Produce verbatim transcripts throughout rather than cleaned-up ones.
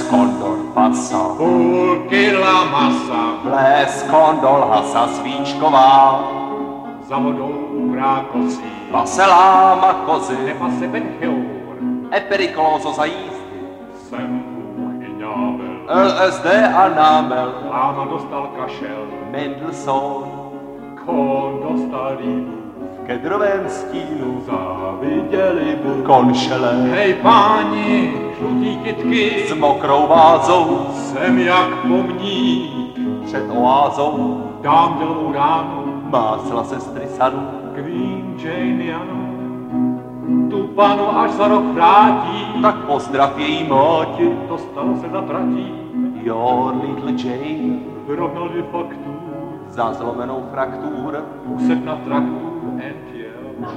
kondor pasa, půl kila masa, les kondol hasa svíčková, za vodou krákosí, paseláma kozy, nepase bencheur, eperikolozo za jízdy, jsem Bůh i ňábel, L S D a námel, láma dostal kašel, Mendelssohn, Kohn dostal líbu, v kedrovém stínu, záviděli Bůh. konšele, Hej páni, žlutý kytky, s mokrou vázou, jsem jak pomník, před oázou, dám dělovou ránu, másla sestry Sanu, Queen Jane Janu, tu panu až za rok vrátí, tak pozdrav její máti, to stalo se zatratí, your little Jane, vyrovnal dvě faktur, za zlomenou fraktur, usek na traktu and jel.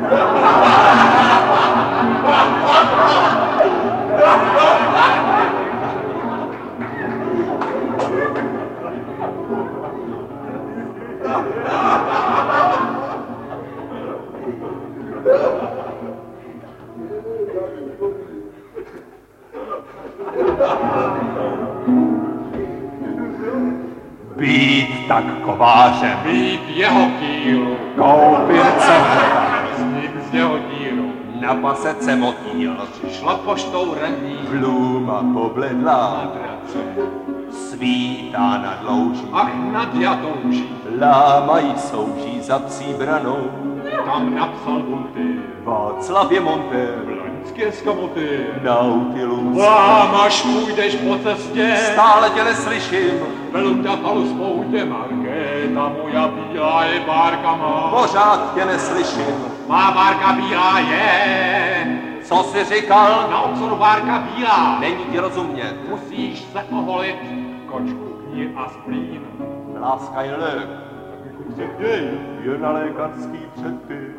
být tak kovářem, Být jeho kýlu, koupit cemota, s ním z jeho díru, na pasece motýl, šla poštou raní, bluma pobledlá, madrace, svítá nad louží, ach nad jatouží, lámají souží za psí branou, tam napsal Bunty, Václavě Monter, Blaňské skamoty. Nautilus, Vám až půjdeš po cestě, stále tě neslyším, veluta falu spoutě, Markéta moja bílá je bárka má. pořád tě neslyším, Má bárka bílá je, co jsi říkal, na oxoru bárka bílá. není ti rozumět, Musíš se oholit, kočku knír a splín. láska je lék, Pokud se děj, je na lékařský předpis.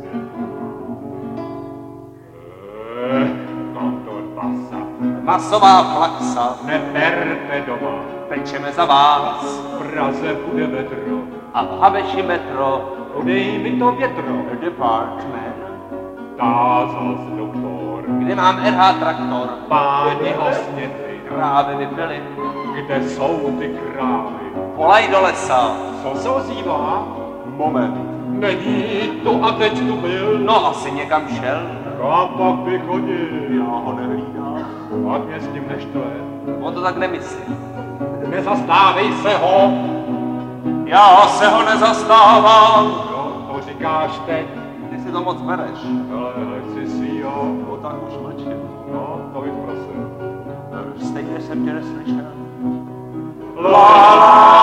eh, kondor pasa, Masová flaxa, neberte doma, pečeme za vás, v Praze bude vedro, a v Haveši metro, podej mi to větro. department, Tázal se doktor, kde mám R H traktor, páni hosněty, krávy vypily, kde jsou ty krávy? volaj do lesa, Co se ozývá? moment, Není tu a teď tu byl. no asi někam šel, Kam pak by chodil? já ho nehlídám, Pak mě s tím neštve. on to tak nemyslí, Nezastávej se ho. já se ho nezastávám, No, to říkáš teď. ty si to moc bereš, Ale chci si jo. no tak už mlčím, No, to bych prosil. stejně jsem tě neslyšel. La, la,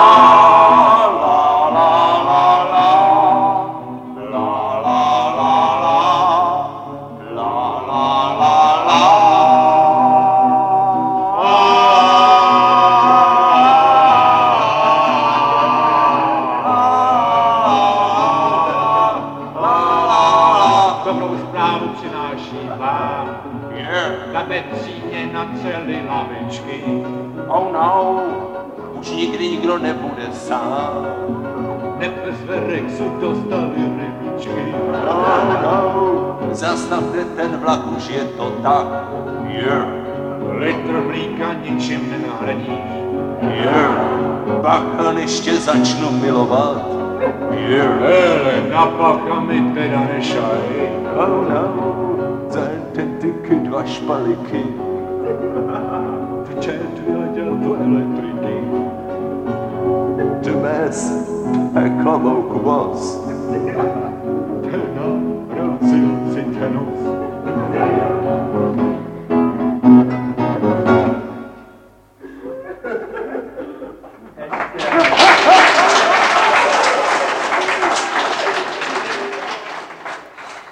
La, la, la, la, la, la, la, la, la, la, la, la. Dobrou zprávu přináší vám. Yeah. Na Petříně na celé lavičky. Oh no, už nikdy nikdo nebude sám. Hned z Verexu dostali rybičky. No, no, zastavte ten vlak, už je to tak. Yeah, Litr mlíka ničím nenahradí. yeah, bacha, než tě začnu milovat. Yeah, Hele, na pacha mi teda nešaj. oh no, zahrňte tyky dva špaliky. Včet vyletěl do elektriky. Dnes peklo mou kvost. Ten vrazil si ten nos.